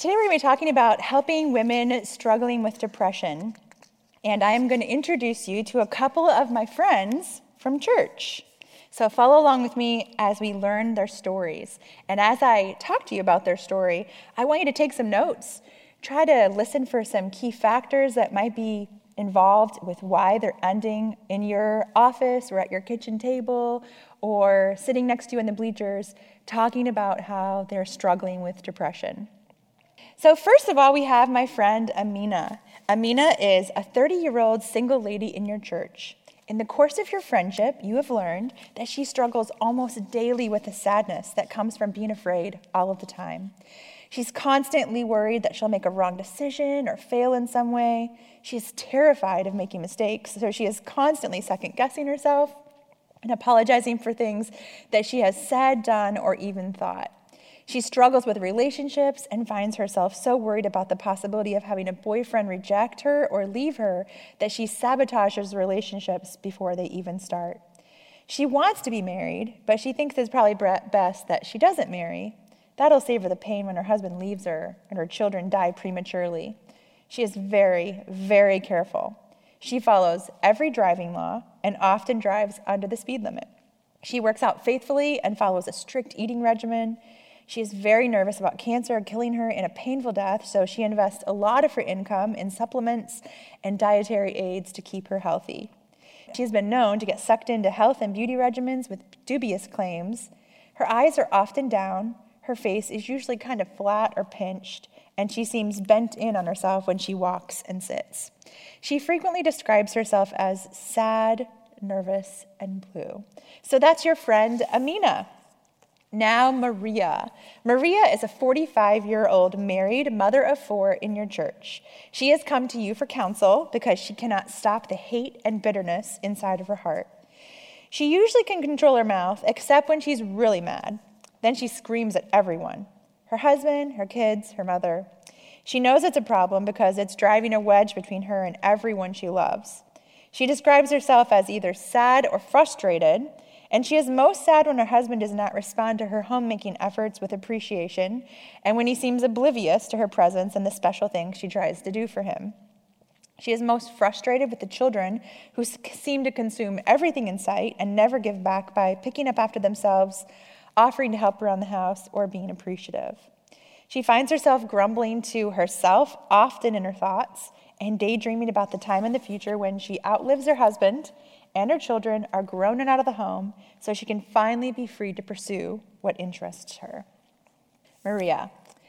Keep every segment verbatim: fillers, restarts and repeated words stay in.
Today we're going to be talking about helping women struggling with depression, and I am going to introduce you to a couple of my friends from church. So follow along with me as we learn their stories. And as I talk to you about their story, I want you to take some notes. Try to listen for some key factors that might be involved with why they're ending in your office or at your kitchen table or sitting next to you in the bleachers, talking about how they're struggling with depression. So first of all, we have my friend Amina. Amina is a thirty-year-old single lady in your church. In the course of your friendship, you have learned that she struggles almost daily with the sadness that comes from being afraid all of the time. She's constantly worried that she'll make a wrong decision or fail in some way. She is terrified of making mistakes, so she is constantly second-guessing herself and apologizing for things that she has said, done, or even thought. She struggles with relationships and finds herself so worried about the possibility of having a boyfriend reject her or leave her that she sabotages relationships before they even start. She wants to be married, but she thinks it's probably best that she doesn't marry. That'll save her the pain when her husband leaves her and her children die prematurely. She is very, very careful. She follows every driving law and often drives under the speed limit. She works out faithfully and follows a strict eating regimen. She is very nervous about cancer killing her in a painful death, so she invests a lot of her income in supplements and dietary aids to keep her healthy. She has been known to get sucked into health and beauty regimens with dubious claims. Her eyes are often down, her face is usually kind of flat or pinched, and she seems bent in on herself when she walks and sits. She frequently describes herself as sad, nervous, and blue. So that's your friend Amina. Now, Maria. Maria is a forty-five-year-old married mother of four in your church. She has come to you for counsel because she cannot stop the hate and bitterness inside of her heart. She usually can control her mouth, except when she's really mad. Then she screams at everyone, her husband, her kids, her mother. She knows it's a problem because it's driving a wedge between her and everyone she loves. She describes herself as either sad or frustrated, and she is most sad when her husband does not respond to her homemaking efforts with appreciation and when he seems oblivious to her presence and the special things she tries to do for him. She is most frustrated with the children who seem to consume everything in sight and never give back by picking up after themselves, offering to help around the house, or being appreciative. She finds herself grumbling to herself, often in her thoughts, and daydreaming about the time in the future when she outlives her husband and her children are grown and out of the home, so she can finally be free to pursue what interests her. Maria.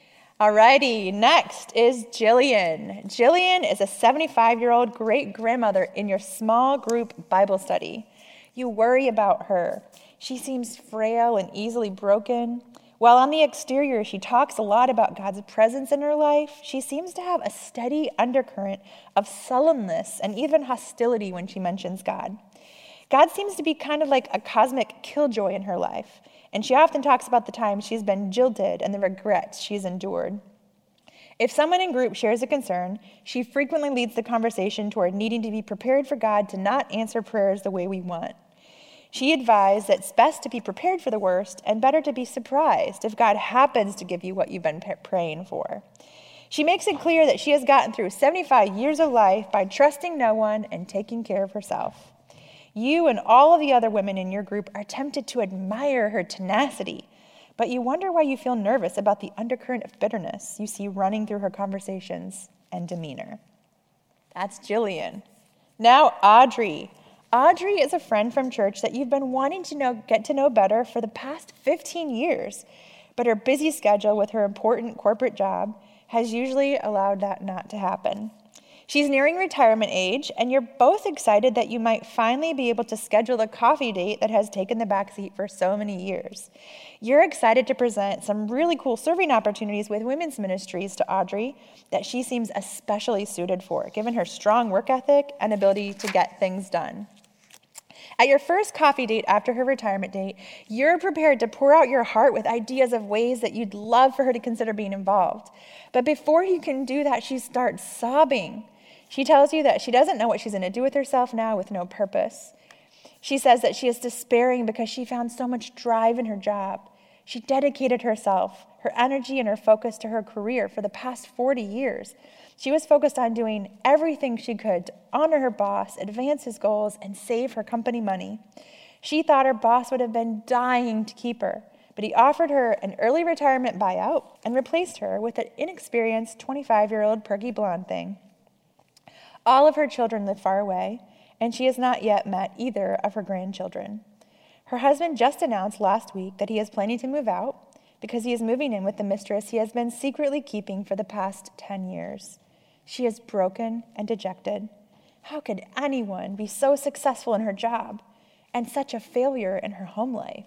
Alrighty, next is Jillian. Jillian is a seventy-five-year-old great-grandmother in your small group Bible study. You worry about her. She seems frail and easily broken. While on the exterior, she talks a lot about God's presence in her life, she seems to have a steady undercurrent of sullenness and even hostility when she mentions God. God seems to be kind of like a cosmic killjoy in her life, and she often talks about the times she's been jilted and the regrets she's endured. If someone in group shares a concern, she frequently leads the conversation toward needing to be prepared for God to not answer prayers the way we want. She advised that it's best to be prepared for the worst and better to be surprised if God happens to give you what you've been praying for. She makes it clear that she has gotten through seventy-five years of life by trusting no one and taking care of herself. You and all of the other women in your group are tempted to admire her tenacity, but you wonder why you feel nervous about the undercurrent of bitterness you see running through her conversations and demeanor. That's Jillian. Now, Audrey. Audrey is a friend from church that you've been wanting to know, get to know better for the past fifteen years, but her busy schedule with her important corporate job has usually allowed that not to happen. She's nearing retirement age, and you're both excited that you might finally be able to schedule a coffee date that has taken the backseat for so many years. You're excited to present some really cool serving opportunities with women's ministries to Audrey that she seems especially suited for, given her strong work ethic and ability to get things done. At your first coffee date after her retirement date, you're prepared to pour out your heart with ideas of ways that you'd love for her to consider being involved. But before you can do that, she starts sobbing. She tells you that she doesn't know what she's going to do with herself now with no purpose. She says that she is despairing because she found so much drive in her job, She dedicated herself, her energy, and her focus to her career for the past forty years. She was focused on doing everything she could to honor her boss, advance his goals, and save her company money. She thought her boss would have been dying to keep her, but he offered her an early retirement buyout and replaced her with an inexperienced twenty-five-year-old perky blonde thing. All of her children live far away, and she has not yet met either of her grandchildren. Her husband just announced last week that he is planning to move out because he is moving in with the mistress he has been secretly keeping for the past ten years. She is broken and dejected. How could anyone be so successful in her job and such a failure in her home life?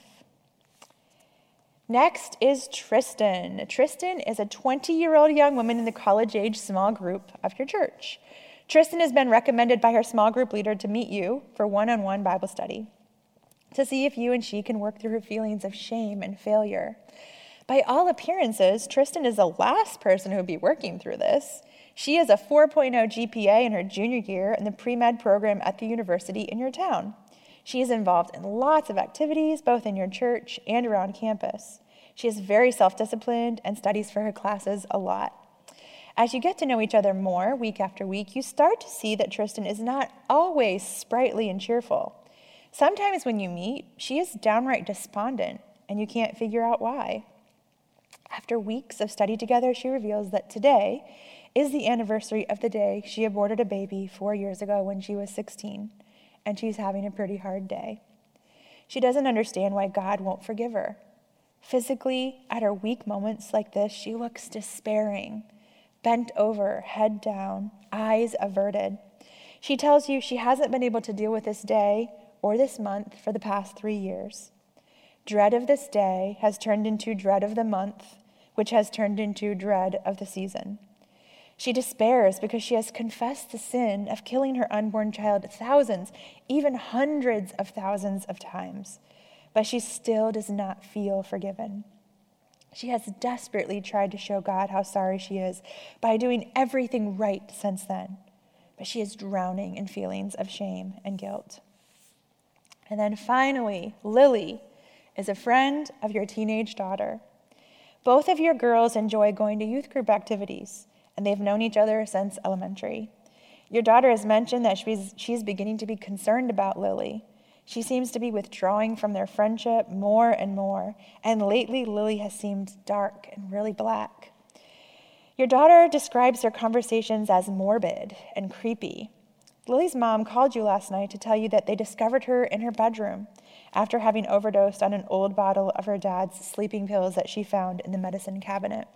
Next is Tristan. Tristan is a twenty-year-old young woman in the college-age small group of your church. Tristan has been recommended by her small group leader to meet you for one-on-one Bible study, to see if you and she can work through her feelings of shame and failure. By all appearances, Tristan is the last person who would be working through this. She has a four point oh G P A in her junior year in the pre-med program at the university in your town. She is involved in lots of activities, both in your church and around campus. She is very self-disciplined and studies for her classes a lot. As you get to know each other more week after week, you start to see that Tristan is not always sprightly and cheerful. Sometimes when you meet, she is downright despondent, and you can't figure out why. After weeks of study together, she reveals that today is the anniversary of the day she aborted a baby four years ago when she was sixteen, and she's having a pretty hard day. She doesn't understand why God won't forgive her. Physically, at her weak moments like this, she looks despairing, bent over, head down, eyes averted. She tells you she hasn't been able to deal with this day or this month for the past three years. Dread of this day has turned into dread of the month, which has turned into dread of the season. She despairs because she has confessed the sin of killing her unborn child thousands, even hundreds of thousands of times, but she still does not feel forgiven. She has desperately tried to show God how sorry she is by doing everything right since then, but she is drowning in feelings of shame and guilt. And then finally, Lily is a friend of your teenage daughter. Both of your girls enjoy going to youth group activities, and they've known each other since elementary. Your daughter has mentioned that she's, she's beginning to be concerned about Lily. She seems to be withdrawing from their friendship more and more, and lately Lily has seemed dark and really black. Your daughter describes their conversations as morbid and creepy. Lily's mom called you last night to tell you that they discovered her in her bedroom after having overdosed on an old bottle of her dad's sleeping pills that she found in the medicine cabinet.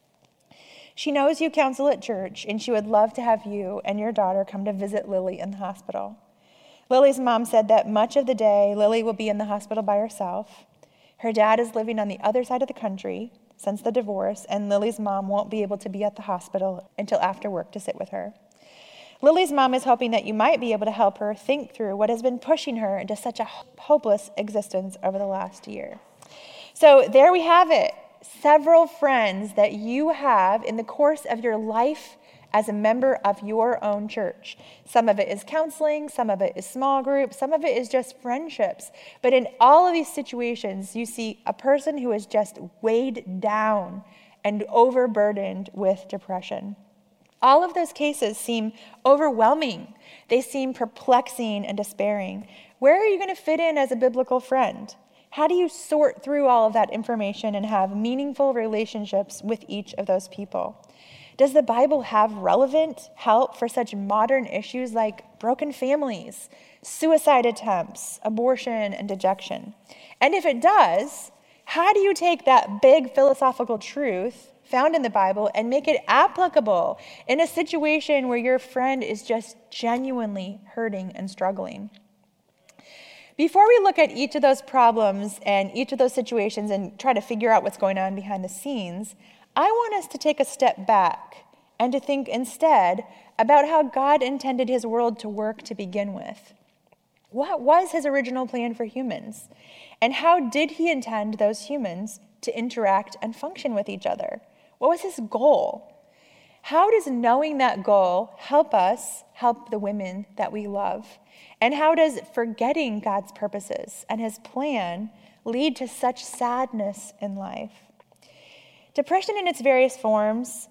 She knows you counsel at church, and she would love to have you and your daughter come to visit Lily in the hospital. Lily's mom said that much of the day, Lily will be in the hospital by herself. Her dad is living on the other side of the country since the divorce, and Lily's mom won't be able to be at the hospital until after work to sit with her. Lily's mom is hoping that you might be able to help her think through what has been pushing her into such a hopeless existence over the last year. So there we have it. Several friends that you have in the course of your life as a member of your own church. Some of it is counseling, some of it is small group, some of it is just friendships. But in all of these situations, you see a person who is just weighed down and overburdened with depression. All of those cases seem overwhelming. They seem perplexing and despairing. Where are you going to fit in as a biblical friend? How do you sort through all of that information and have meaningful relationships with each of those people? Does the Bible have relevant help for such modern issues like broken families, suicide attempts, abortion, and dejection? And if it does, how do you take that big philosophical truth found in the Bible and make it applicable in a situation where your friend is just genuinely hurting and struggling? Before we look at each of those problems and each of those situations and try to figure out what's going on behind the scenes, I want us to take a step back and to think instead about how God intended his world to work to begin with. What was his original plan for humans? And how did he intend those humans to interact and function with each other? What was his goal? How does knowing that goal help us help the women that we love? And how does forgetting God's purposes and his plan lead to such sadness in life. Depression in its various forms